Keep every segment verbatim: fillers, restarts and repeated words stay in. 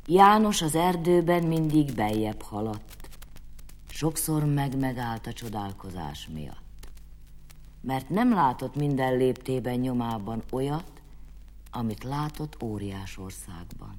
János az erdőben mindig beljebb haladt. Sokszor meg-megállt a csodálkozás miatt, mert nem látott minden léptében nyomában olyat, amit látott Óriásországban.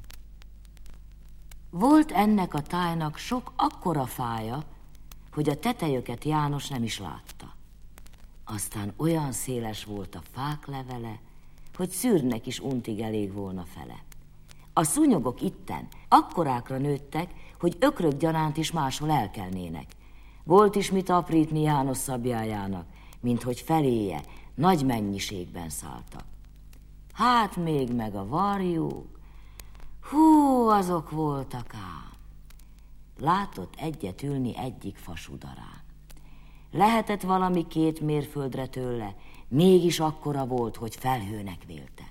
Volt ennek a tájnak sok akkora fája, hogy a tetejöket János nem is látta. Aztán olyan széles volt a fák levele, hogy szűrnek is untig elég volna fele. A szúnyogok itten akkorákra nőttek, hogy ökrök gyanánt is máshol elkelnének. Volt is mit aprítni János szabjájának, mint hogy feléje nagy mennyiségben szálltak. Hát még meg a varjuk, hú, azok voltak ám. Látott egyet ülni egyik fasudarán. Lehetett valami két mérföldre tőle, mégis akkora volt, hogy felhőnek vélte.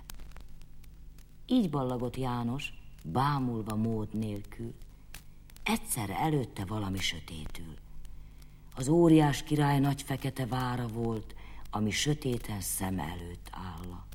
Így ballagott János, bámulva mód nélkül. Egyszerre előtte valami sötétül. Az óriás király nagy fekete vára volt, ami sötéten szem előtt álla.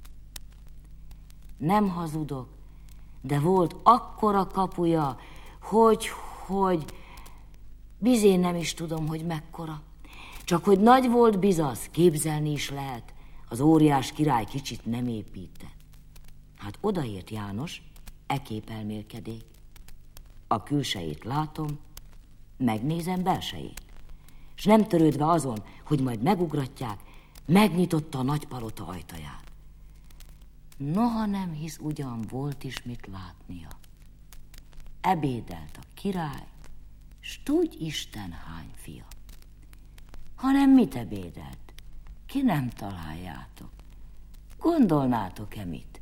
Nem hazudok, de volt akkora kapuja, hogy, hogy... Bizén nem is tudom, hogy mekkora. Csak hogy nagy volt bizasz, képzelni is lehet. Az óriás király kicsit nem épített. Hát odaért János, ekép elmélkedék. A külsejét látom, megnézem belsejét. S nem törődve azon, hogy majd megugratják, megnyitotta a nagy palota ajtaját. Noha nem hisz, ugyan volt is mit látnia. Ebédelt a király, s tudj Isten hány fia. Hanem mit ebédelt? Ki nem találjátok? Gondolnátok-e mit?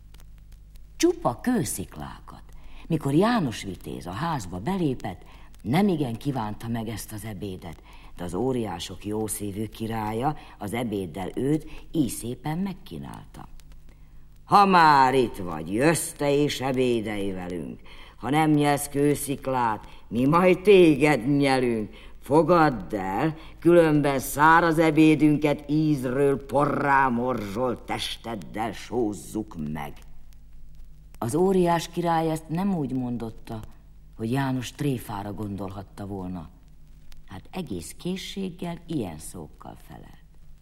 Csupa kősziklákat. Mikor János vitéz a házba belépett, nemigen kívánta meg ezt az ebédet, de az óriások jószívű királya az ebéddel őt így szépen megkínálta. Ha már itt vagy, jössz te és ebédelj velünk. Ha nem nyelsz kősziklát, mi majd téged nyelünk. Fogadd el, különben száraz ebédünket ízről porrá morzsolt testeddel sózzuk meg. Az óriás király ezt nem úgy mondotta, hogy János tréfára gondolhatta volna. Hát egész készséggel ilyen szókkal felelt.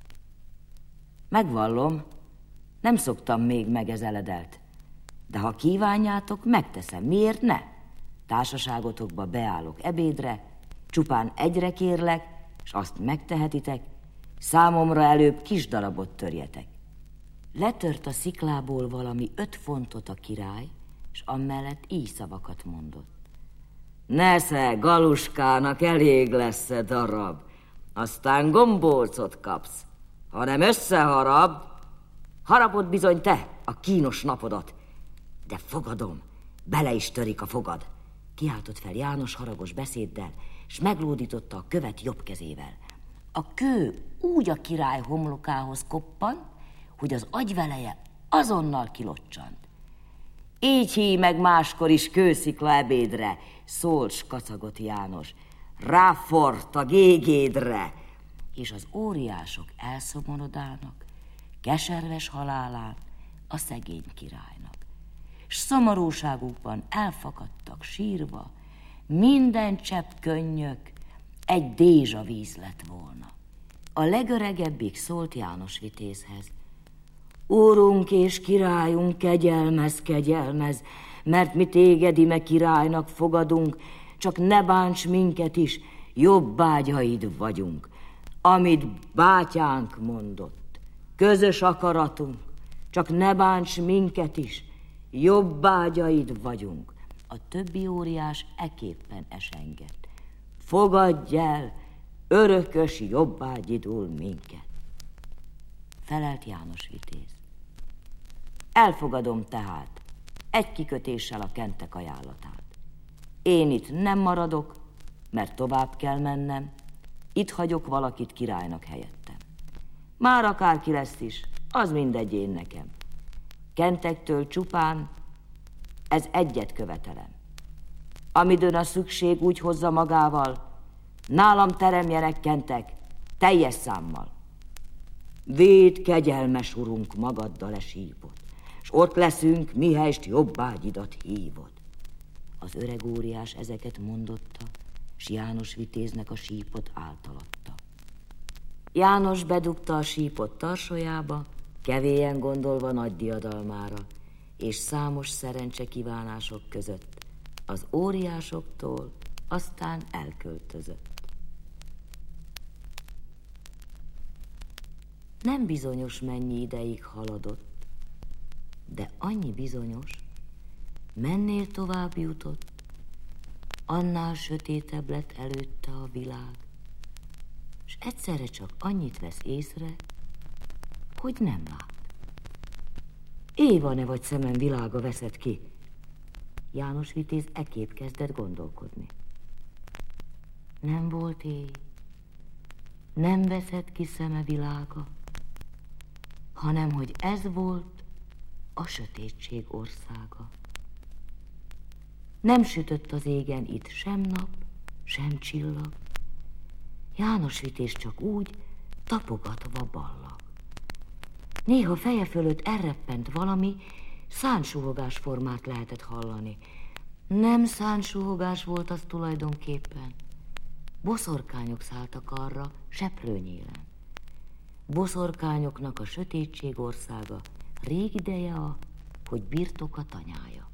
Megvallom, nem szoktam még megezeledelt, de ha kívánjátok, megteszem. Miért ne? Társaságotokba beállok ebédre, csupán egyre kérlek, s azt megtehetitek, számomra előbb kis darabot törjetek. Letört a sziklából valami öt fontot a király, s amellett így szavakat mondott. Nesze, galuskának elég lesz-e darab, aztán gombócot kapsz, hanem összeharab, harapod bizony te a kínos napodat, de fogadom, bele is törik a fogad. Kiáltott fel János haragos beszéddel, s meglódította a követ jobb kezével. A kő úgy a király homlokához koppant, hogy az agyveleje azonnal kilocsant. Így híj meg máskor is kőszikla ebédre, szólt s kacagott János. Ráfort a gégédre! És az óriások elszomorodának, keserves halálán a szegény királynak. S szomorúságukban elfakadtak sírva, minden csepp könnyök egy dézsa víz lett volna. A legöregebbik szólt János vitézhez. Úrunk és királyunk, kegyelmez, kegyelmez, mert mi téged ime királynak fogadunk, csak ne bánts minket is, jobbágyaid vagyunk. Amit bátyánk mondott, közös akaratunk, csak ne bánts minket is, jobbágyaid vagyunk. A többi óriás eképpen esengett. Fogadj el, örökös jobbágyidul minket. Felelt János vitéz. Elfogadom tehát egy kikötéssel a kentek ajánlatát. Én itt nem maradok, mert tovább kell mennem, itt hagyok valakit királynak helyettem. Már akárki lesz is, az mindegy én nekem. Kentektől csupán ez egyet követelem. Amidőn a szükség úgy hozza magával, nálam teremjenek kentek teljes számmal. Védd, kegyelmes urunk, magaddal esívod, s ott leszünk, mihelyst jobbágyidat hívod. Az öreg óriás ezeket mondotta, s János Vitéznek a sípot átalatta. János bedugta a sípot tarsolyába, kevélyen gondolva nagy diadalmára, és számos szerencse kívánások között az óriásoktól aztán elköltözött. Nem bizonyos, mennyi ideig haladott, de annyi bizonyos, mennél tovább jutott, annál sötétebb lett előtte a világ, és egyszerre csak annyit vesz észre, hogy nem lát. Éva-ne vagy szemem világa veszed ki? János Vitéz ekképp kezdett gondolkodni. Nem volt éj, nem veszed ki szeme világa, hanem hogy ez volt a sötétség országa. Nem sütött az égen itt sem nap, sem csillag. János Vitéz csak úgy tapogatva ballag. Néha feje fölött elreppent valami, szánsuhogás formát lehetett hallani. Nem szánsuhogás volt az tulajdonképpen. Boszorkányok szálltak arra seprőnyélen. Boszorkányoknak a sötétség országa rég ideje a, hogy birtoka tanyája.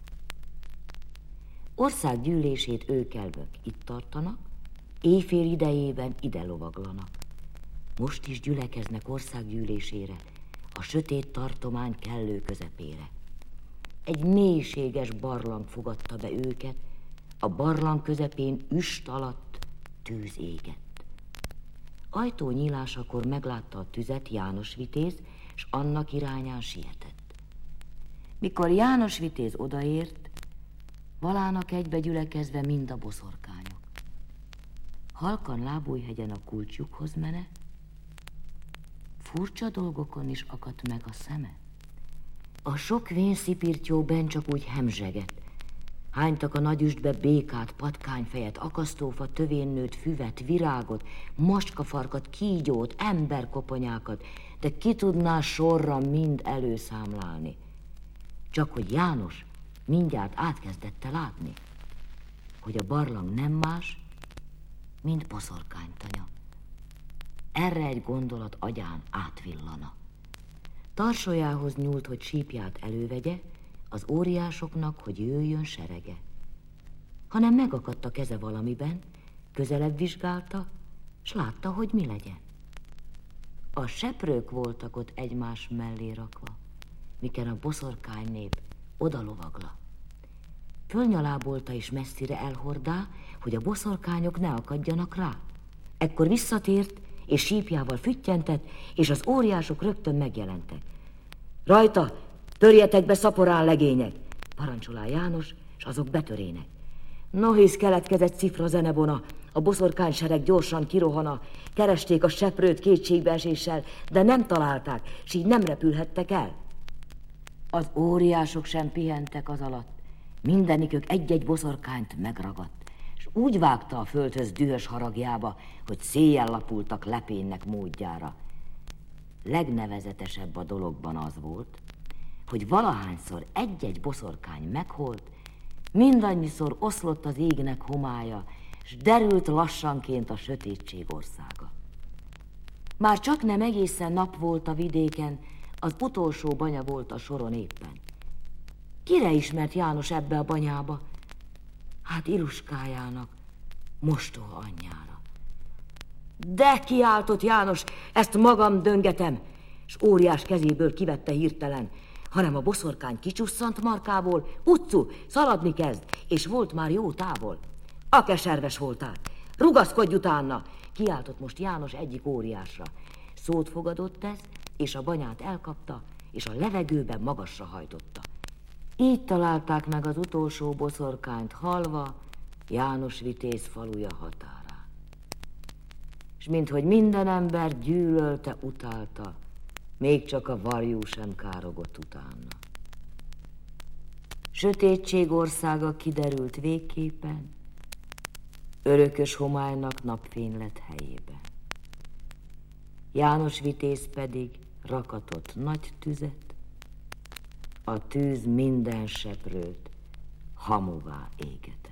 Országgyűlését őkelvök itt tartanak, éjfél idejében ide lovaglanak. Most is gyülekeznek országgyűlésére, a sötét tartomány kellő közepére. Egy mélységes barlang fogadta be őket, a barlang közepén üst alatt tűz égett. Ajtó nyílásakor meglátta a tüzet János Vitéz, s annak irányán sietett. Mikor János Vitéz odaért, valának egybe gyülekezve mind a boszorkányok. Halkan Lábújhegyen a kulcsjukhoz mene, furcsa dolgokon is akadt meg a szeme. A sok vénszipirtyó benn csak úgy hemzsegett. Hánytak a nagy üstbe békát, patkányfejet, akasztófa tövén nőtt füvet, virágot, macskafarkat, kígyót, emberkoponyákat, de ki tudná sorra mind előszámlálni. Csak hogy János mindjárt átkezdette látni, hogy a barlang nem más, mint boszorkánytanya. Erre egy gondolat agyán átvillana. Tarsolyához nyúlt, hogy sípját elővegye, az óriásoknak, hogy jöjjön serege. Hanem megakadt a keze valamiben, közelebb vizsgálta, s látta, hogy mi legyen. A seprők voltak ott egymás mellé rakva, miken a boszorkány nép oda lovagla. Fölnyalábolta is messzire elhordá, hogy a boszorkányok ne akadjanak rá. Ekkor visszatért, és sípjával füttyentett, és az óriások rögtön megjelentek. Rajta, törjetek be szaporán, legények, parancsolá János, s azok betörének. Nohisz keletkezett cifra zenebona, a boszorkánysereg gyorsan kirohana, keresték a seprőt kétségbeeséssel, de nem találták, s így nem repülhettek el. Az óriások sem pihentek az alatt, mindenikük egy-egy boszorkányt megragadt, és úgy vágta a földhöz dühös haragjába, hogy széjjel lapultak lepénnek módjára. Legnevezetesebb a dologban az volt, hogy valahányszor egy-egy boszorkány meghalt, mindannyiszor oszlott az égnek homálya, s derült lassanként a sötétség országa. Már csak nem egészen nap volt a vidéken, az utolsó banya volt a soron éppen. Kire ismert János ebbe a banyába? Hát Iluskájának, mostoha anyjára. De kiáltott János, ezt magam döngetem, s óriás kezéből kivette hirtelen, hanem a boszorkány kicsusszant markából, utcu, szaladni kezd, és volt már jó távol. A keserves voltál, rugaszkodj utána, kiáltott most János egyik óriásra. Szót fogadott ez, és a banyát elkapta, és a levegőben magasra hajtotta. Így találták meg az utolsó boszorkányt halva János Vitéz faluja határán. És minthogy minden ember gyűlölte, utálta, még csak a varjú sem károgott utána. Sötétség országa kiderült végképpen, örökös homálynak napfény lett helyében. János Vitéz pedig rakatott nagy tüzet, a tűz minden seprőt hamuvá égetett.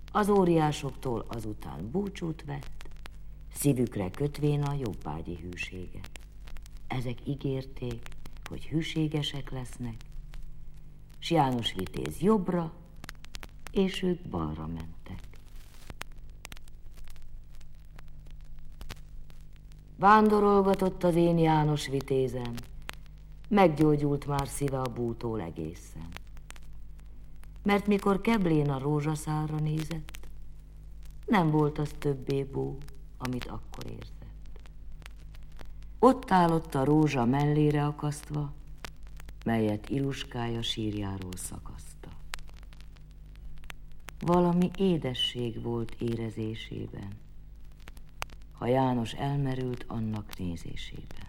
Az óriásoktól azután búcsút vett, szívükre kötvén a jobbágyi hűséget. Ezek ígérték, hogy hűségesek lesznek, s János vitéz jobbra, és ők balra mentek. Vándorolgatott az én János vitézem, meggyógyult már szíve a bútól egészen. Mert mikor keblén a rózsaszálra nézett, nem volt az többé bú, amit akkor érzett. Ott állott a rózsa mellére akasztva, melyet Iluskája sírjáról szakaszta. Valami édesség volt érezésében, ha János elmerült annak nézésében.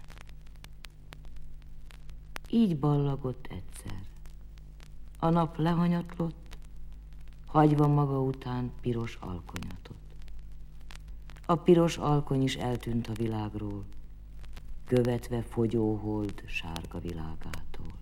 Így ballagott egyszer. A nap lehanyatlott, hagyva maga után piros alkonyatot. A piros alkony is eltűnt a világról, követve fogyóhold sárga világától.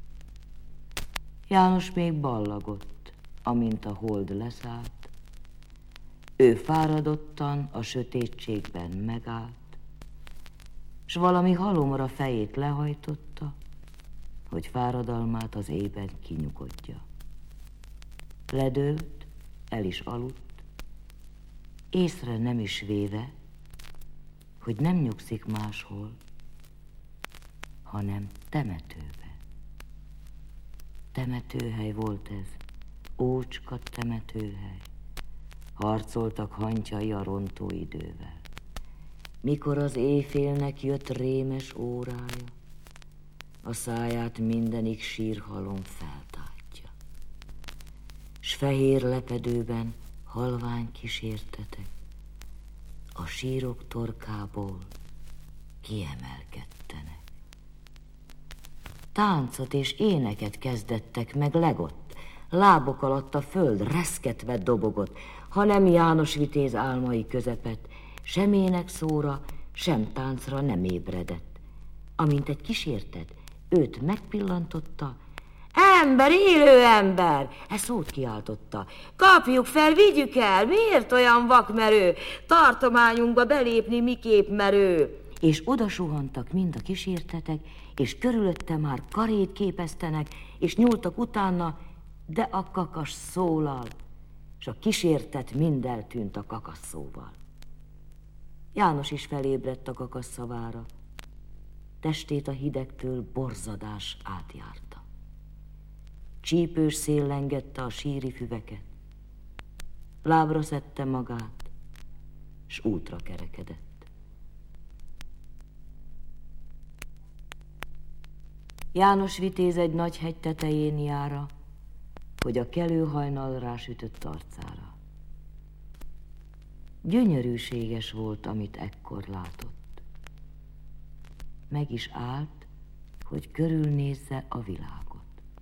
János még ballagott, amint a hold leszállt. Ő fáradottan a sötétségben megállt, s valami halomra fejét lehajtotta, hogy fáradalmát az éjben kinyugodja. Ledőlt, el is aludt, észre nem is véve, hogy nem nyugszik máshol, hanem temetőbe. Temetőhely volt ez, ócska temetőhely. Harcoltak hantyai a rontó idővel. Mikor az éjfélnek jött rémes órája, a száját mindenik sírhalom feltátja. S fehér lepedőben halvány kísértetek a sírok torkából kiemelkedtenek. Táncot és éneket kezdettek meg legott, lábok alatt a föld reszketve dobogott, ha nem János vitéz álmai közepet, sem ének szóra, sem táncra nem ébredett. Amint egy kísértet őt megpillantotta, ember, élő ember, e szót kiáltotta. Kapjuk fel, vigyük el, miért olyan vakmerő, tartományunkba belépni miképp merő. És oda suhantak mind a kísértetek, és körülötte már karét képeztenek, és nyúltak utána, de a kakas szólal, s a kísértet mind eltűnt a kakasszóval. János is felébredt a kakasz szavára, testét a hidegtől borzadás átjárta. Csípős szél lengette a síri füveket, lábra szedte magát, s útra kerekedett. János vitéz egy nagy hegy tetején jára, hogy a kelő hajnal rásütött arcára. Gyönyörűséges volt, amit ekkor látott. Meg is állt, hogy körülnézze a világot.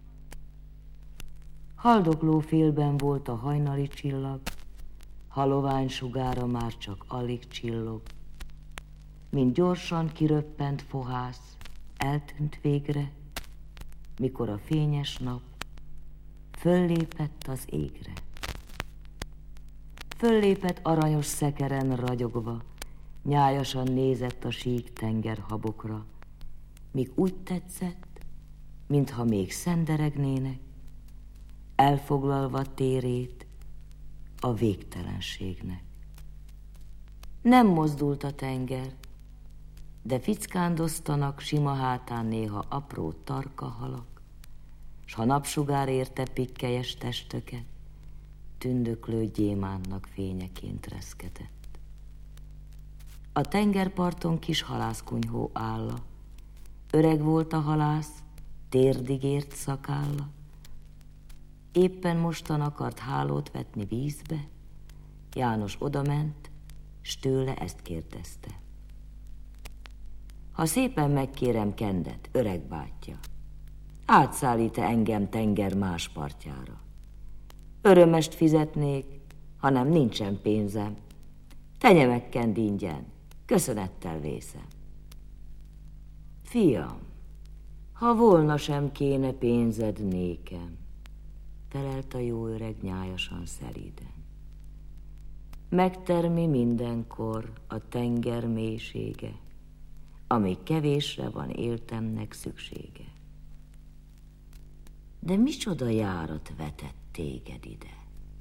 Haldokló félben volt a hajnali csillag, halovány sugára már csak alig csillog, mint gyorsan kiröppent fohász, eltűnt végre, mikor a fényes nap föllépett az égre. Föllépett aranyos szekeren ragyogva, nyájasan nézett a sík tenger habokra, míg úgy tetszett, mintha még szenderegnének, elfoglalva térét a végtelenségnek. Nem mozdult a tenger, de fickándoztanak sima hátán néha apró tarka halak, s ha napsugár érte pikkelyes testöket, tündöklő gyémánnak fényeként reszketett. A tengerparton kis halászkunyhó álla, öreg volt a halász, térdig ért szakálla, éppen mostan akart hálót vetni vízbe, János odament, s tőle ezt kérdezte. Ha szépen megkérem Kendet, öreg bátyja, átszállít-e engem tenger más partjára? Örömest fizetnék, hanem nincsen pénzem. Tegye meg Kend ingyen, köszönettel vészem. Fiam, ha volna sem kéne pénzed nékem, felelt a jó öreg nyájasan szelíden. megtermi mindenkor a tenger mélysége, amíg kevésre van éltemnek szüksége. De micsoda járat vetett téged ide?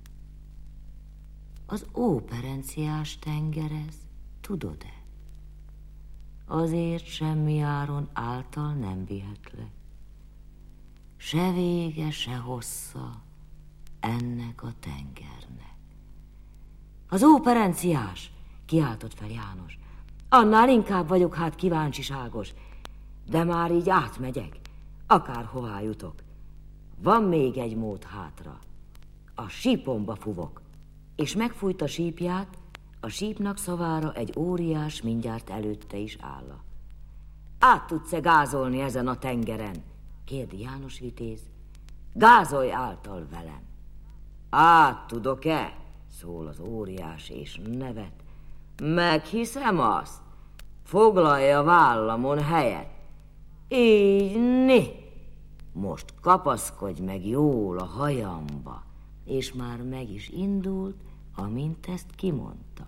Az óperenciás tengerez, tudod-e? Azért semmi áron által nem vihetlek. Se vége, se hossza ennek a tengernek. Az óperenciás, kiáltott fel János. Annál inkább vagyok hát kíváncsiságos, de már így átmegyek, akárhová jutok. Van még egy mód hátra. A sípomba fuvok, és megfújt a sípját, a sípnak szavára egy óriás mindjárt előtte is áll. Át tudsz-e gázolni ezen a tengeren? Kérdi János Vitéz. Gázolj által velem. Át tudok-e? Szól az óriás és nevet. Meghiszem azt. Foglalja a vállamon helyet. Így né. Most kapaszkodj meg jól a hajamba. És már meg is indult, amint ezt kimondta.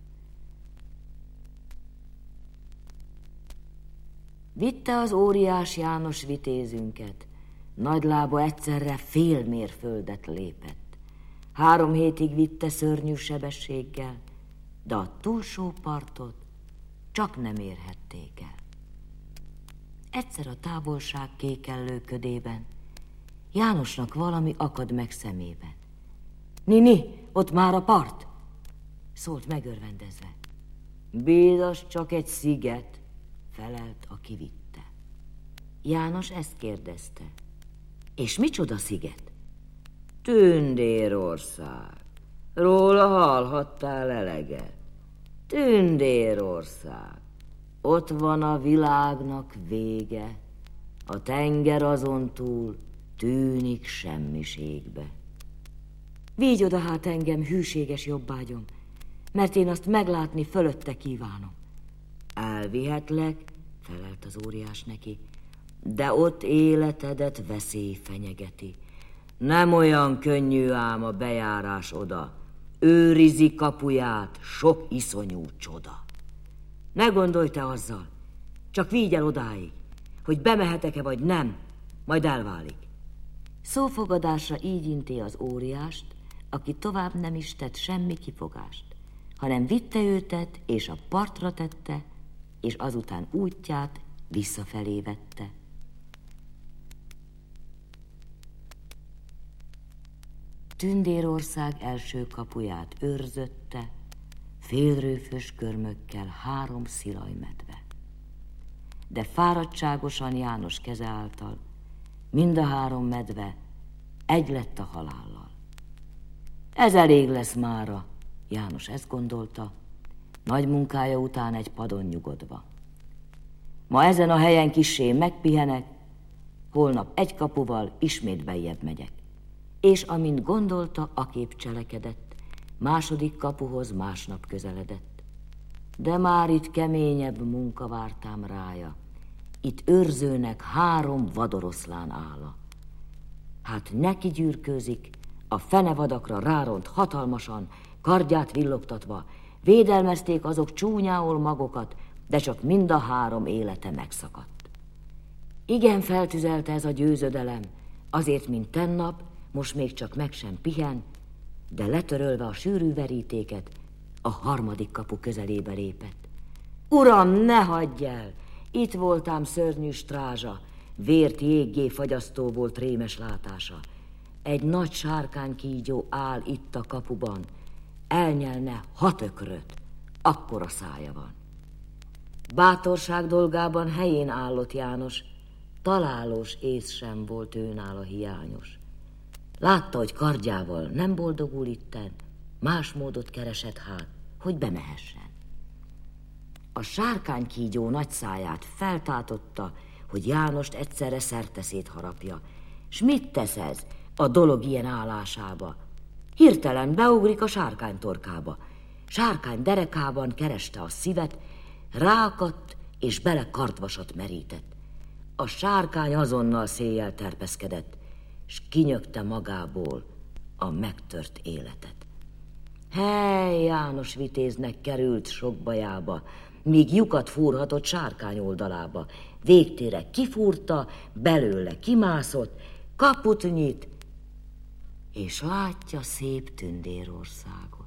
Vitte az óriás János vitézünket. Nagy lába egyszerre fél mérföldet lépett. Három hétig vitte szörnyű sebességgel, de a túlsó partot csak nem érhették el. Egyszer a távolság kékellő ködében Jánosnak valami akad meg szemében. Nini, ott már a part! Szólt megörvendezve. Bédas csak egy sziget, felelt, aki vitte. János ezt kérdezte. És micsoda sziget? Tündérország. Róla hallhattál eleget. Tündérország. Ott van a világnak vége. A tenger azon túl tűnik semmiségbe. Vigy oda hát engem, hűséges jobbágyom, mert én azt meglátni fölötte kívánom. Elvihetlek, felelt az óriás neki, de ott életedet veszély fenyegeti. Nem olyan könnyű ám a bejárás oda, őrizi kapuját sok iszonyú csoda. Ne gondolj te azzal, csak vigy el odáig, hogy bemehetek-e vagy nem, majd elválik. Szófogadásra így inté az óriást, aki tovább nem is tett semmi kifogást, hanem vitte őtet, és a partra tette, és azután útját visszafelé vette. Tündérország első kapuját őrzötte, félrőfös körmökkel három szilajmedve. De fáradtságosan János keze által mind a három medve egy lett a halállal. Ez elég lesz mára, János ezt gondolta, nagy munkája után egy padon nyugodva. Ma ezen a helyen kissé megpihenek, holnap egy kapuval ismét bejjebb megyek. És amint gondolta, aképp cselekedett, második kapuhoz másnap közeledett. De már itt keményebb munka vártám rája, itt őrzőnek három vadoroszlán álla. Hát neki gyűrkőzik, a fenevadakra ráront hatalmasan, kardját villogtatva, védelmezték azok csúnyául magokat, de csak mind a három élete megszakadt. Igen feltüzelte ez a győzödelem, azért, mint tennap, most még csak meg sem pihen, de letörölve a sűrű verítéket, a harmadik kapu közelébe lépett. Uram, ne hagyj el! Itt voltám szörnyű strázsa, vért jéggé fagyasztó volt rémes látása. Egy nagy sárkánykígyó áll itt a kapuban, elnyelne hat ökröt, akkora szája van. Bátorság dolgában helyén állott János, találós ész sem volt őnála hiányos. Látta, hogy kardjával nem boldogul itten, más módot keresett hát, hogy bemehessen. A sárkánykígyó nagy száját feltátotta, hogy Jánost egyszerre szerteszét harapja. S mit tesz ez a dolog ilyen állásába? Hirtelen beugrik a sárkány torkába. Sárkány derekában kereste a szívet, ráakadt és bele kardvasat merített. A sárkány azonnal széjjel terpeszkedett, s kinyögte magából a megtört életet. Hely, János vitéznek került sok bajába, míg lyukat fúrhatott sárkány oldalába. Végtére kifúrta, belőle kimászott, kaput nyit, és látja szép Tündérországot.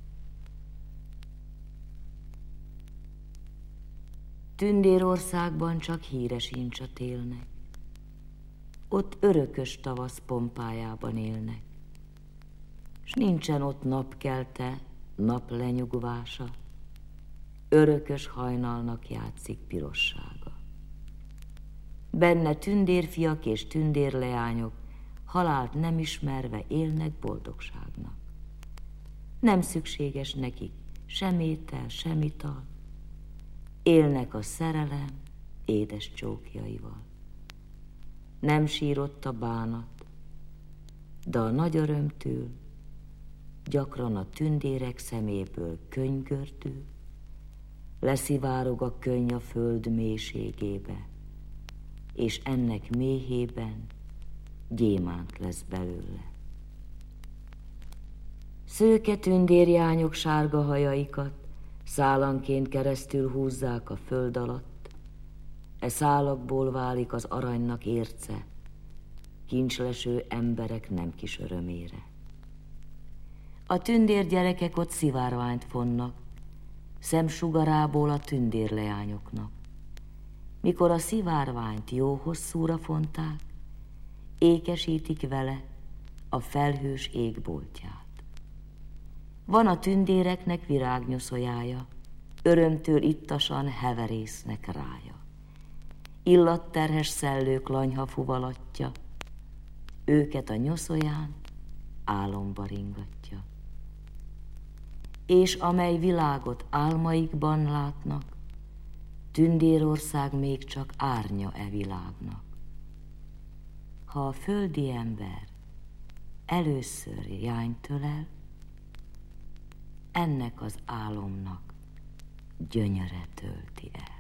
Tündérországban csak híres incsat élnek, ott örökös tavasz pompájában élnek, s nincsen ott napkelte, nap lenyugvása, örökös hajnalnak játszik pirossága. Benne tündérfiak és tündérleányok halált nem ismerve élnek boldogságnak. Nem szükséges nekik sem étel, sem ital, élnek a szerelem édes csókjaival. Nem sírott a bánat, de a nagy örömtől gyakran a tündérek szeméből könny gördül, leszivárog a könny a föld mélységébe, és ennek méhében gyémánt lesz belőle. Szőke tündérjányok sárga hajaikat szálanként keresztül húzzák a föld alatt, e szálakból válik az aranynak érce, kincsleső emberek nem kis örömére. A tündér gyerekek ott szivárványt fonnak, szemsugarából a tündérleányoknak. Mikor a szivárványt jó hosszúra fonták, ékesítik vele a felhős égboltját. Van a tündéreknek virágnyoszójája, örömtől ittasan heverésznek rája. Illatterhes szellők lanyha fuvalatja, őket a nyoszóján álomba ringatja. És amely világot álmaikban látnak, Tündérország még csak árnya e világnak. Ha a földi ember először jányt ölel, ennek az álomnak gyönyöre tölti el.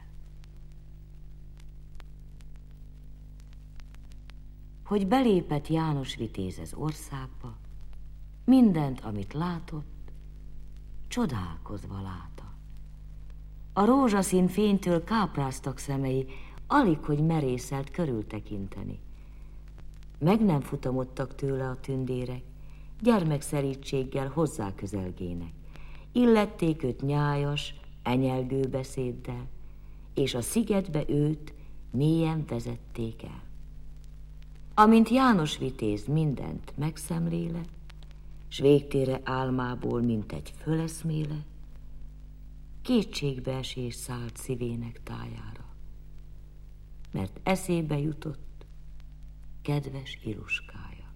Hogy belépett János vitéz az országba, mindent, amit látott, csodálkozva látta. A rózsaszín fénytől kápráztak szemei, alig, hogy merészelt körültekinteni. Meg nem futamodtak tőle a tündérek, gyermekszerítséggel hozzá közelgének. Illették őt nyájas, enyelgő beszéddel, és a szigetbe őt mélyen vezették el. Amint János vitéz mindent megszemléle, s végtére álmából mintegy föleszméle, kétségbeesés szállt szívének tájára, mert eszébe jutott kedves Iluskája.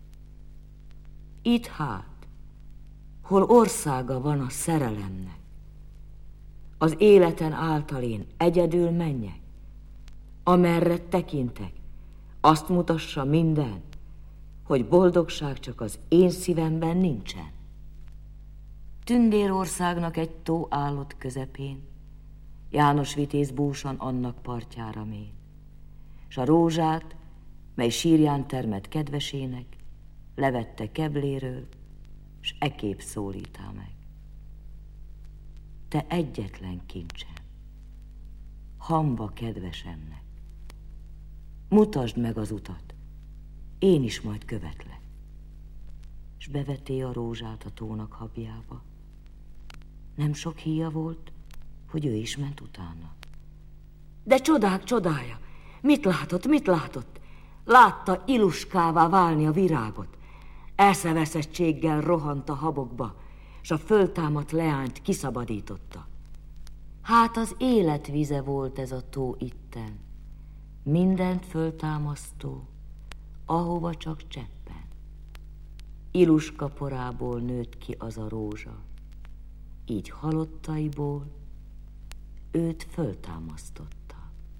Itt hát, hol országa van a szerelemnek, az életen által én egyedül menjek, amerre tekintek, azt mutassa minden, hogy boldogság csak az én szívemben nincsen. Tündérországnak egy tó állott közepén, János vitéz búsan annak partjára mén, s a rózsát, mely sírján termett kedvesének, levette kebléről, s ekép szólítá meg. Te egyetlen kincsem, hamba kedvesemnek, mutasd meg az utat, én is majd követlek. S beveté a rózsát a tónak habjába. Nem sok híja volt, hogy ő is ment utána. De csodák csodája! Mit látott, mit látott? Látta Iluskává válni a virágot. Eszeveszettséggel rohant a habokba, s a föltámadt leányt kiszabadította. Hát az életvize volt ez a tó itten, mindent föltámasztó, ahova csak cseppen. Iluska porából nőtt ki az a rózsa, így halottaiból őt föltámasztotta.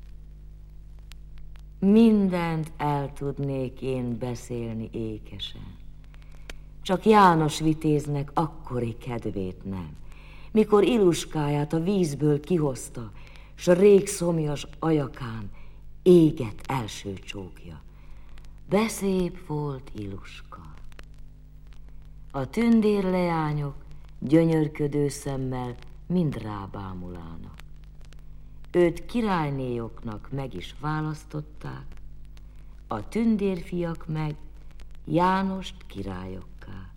Mindent el tudnék én beszélni ékesen, csak János vitéznek akkori kedvét nem, mikor Iluskáját a vízből kihozta, s a rég szomjas ajakán égett első csókja. De szép volt Iluska. A tündérleányok gyönyörködő szemmel mind rábámulának. Őt királynéjoknak meg is választották, a tündérfiak meg Jánost királyokká.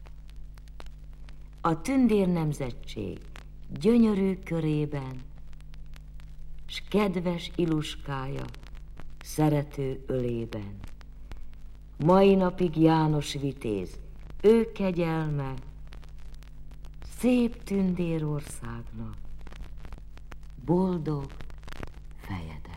A tündér nemzetség gyönyörű körében, s kedves Iluskája szerető ölében. Mai napig János vitéz, ő kegyelme, szép tündérországnak boldog fejedelme.